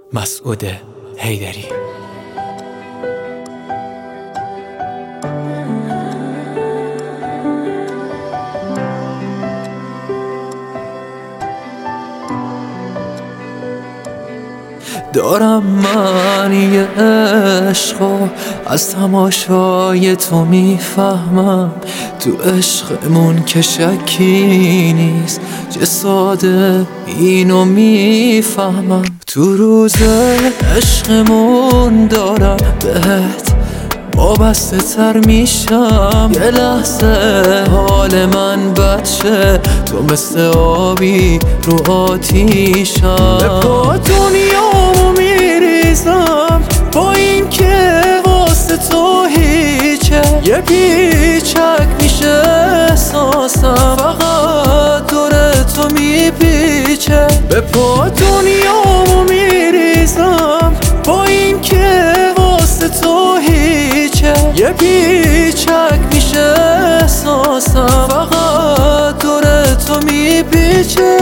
مسعود حیدری. دارم معنی عشقو از تماشای تو میفهمم، تو عشقمون که شکی نیست، چه ساده اینو میفهمم. تو روز عشقمون دارم بهت وابسته تر میشم، یه لحظه حال من بد شه، تو مثل آبی رو آتیشم. به پا دنیامو میریزم با این که واسه تو هیچه، یه پیچک میشه احساسم، فقط دور تو میپیچه. به پا دنیامو میریزم با این که واسه تو هیچه، یه پیچک میشه احساسم، فقط دور تو میپیچه.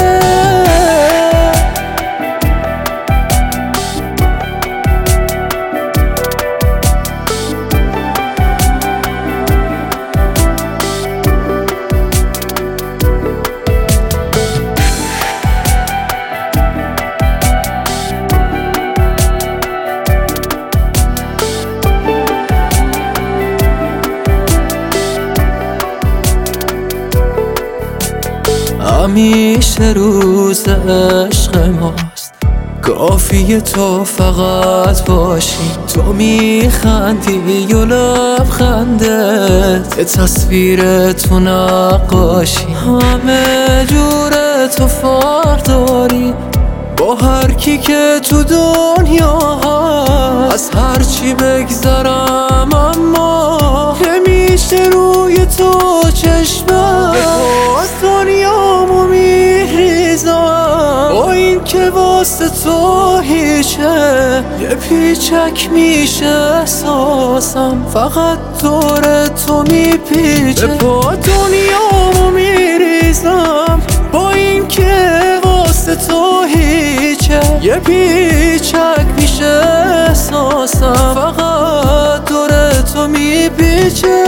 همیشه روز عشق ماست، کافیه تو فقط باشی، تو میخندی و لبخندت یه تصویر تو نقاشی، همه جور تو فرق داری با هر کی که تو دنیا هست. از هرچی بگذرم اما نمیشه روی تو چشمم، دنیامو میریزم با این که واسه تو هیچه، یه پیچک میشه احساسم، فقط دور تو میپیچه. به پا دنیامو میریزم با این که واسه تو هیچه، یه پیچک میشه احساسم، فقط دور تو میپیچه.